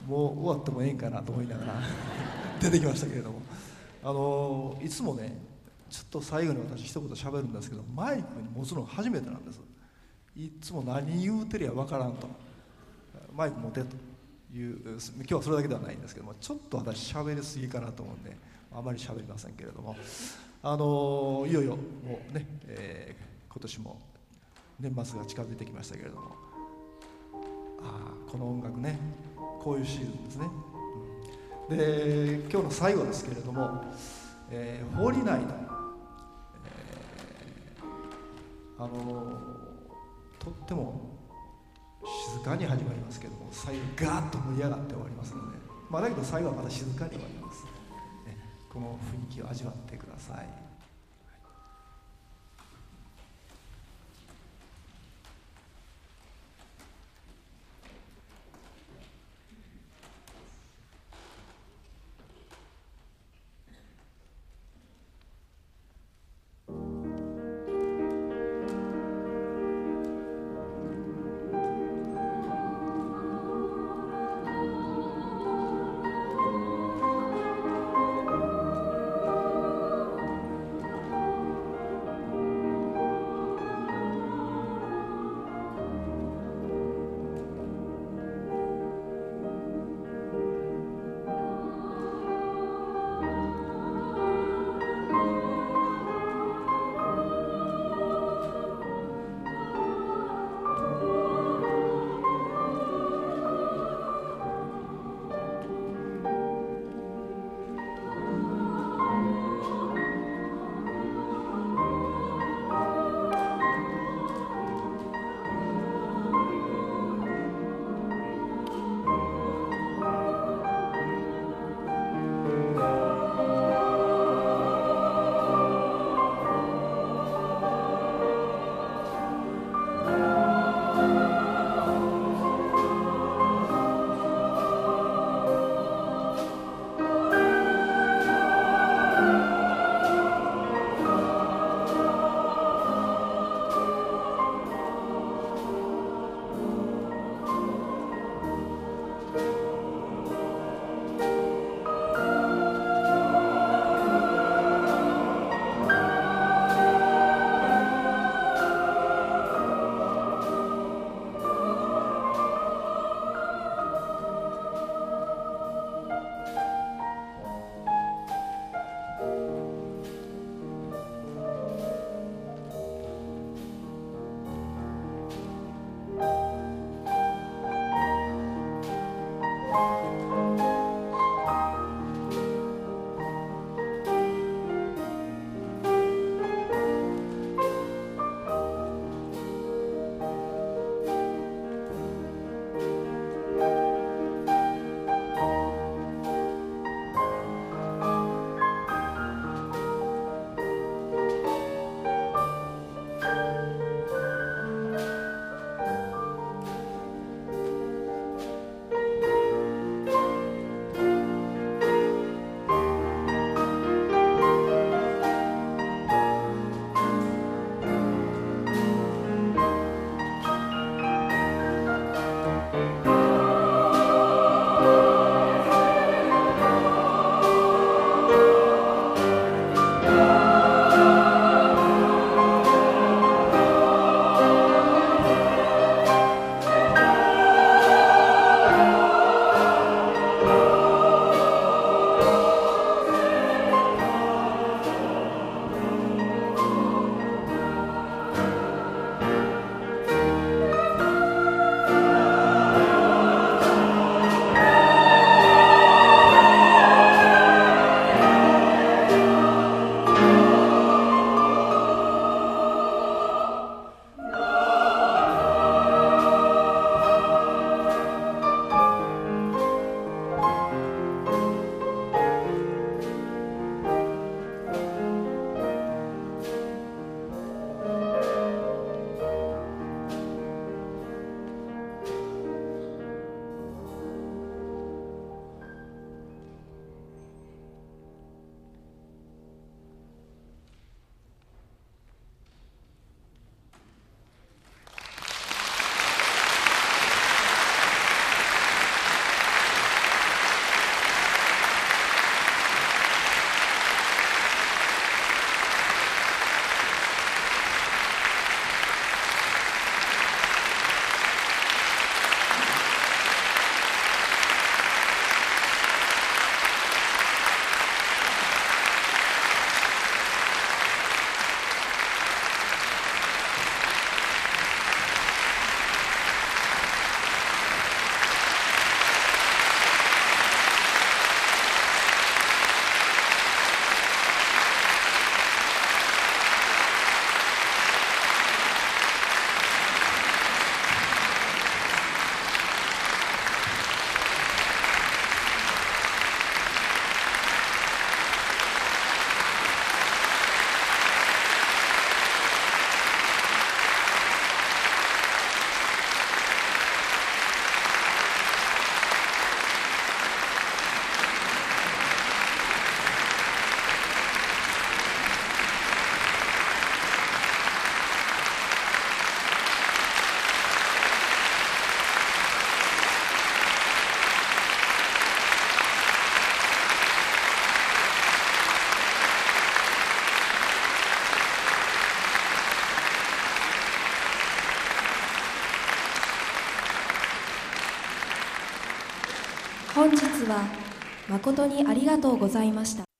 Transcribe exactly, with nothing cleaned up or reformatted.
もう終わってもええんかなと思いながら出てきましたけれども、あのいつもねちょっと最後に私一言喋るんですけど、マイクに持つの初めてなんです。いつも何言うてりゃわからんと、マイク持てという、今日はそれだけではないんですけども、ちょっと私喋りすぎかなと思うんであまり喋りませんけれども、あのいよいよもうね、えー、今年も年末が近づいてきましたけれども、ああこの音楽ね、こういうシーズンですね、うん、で今日の最後ですけれども、えー、ホーリーナイト、えー、あのとっても静かに始まりますけども、最後ガーッと盛り上がって終わりますので、まあ、だけど最後はまた静かに終わります、ね、この雰囲気を味わってください。 本日は誠にありがとうございました。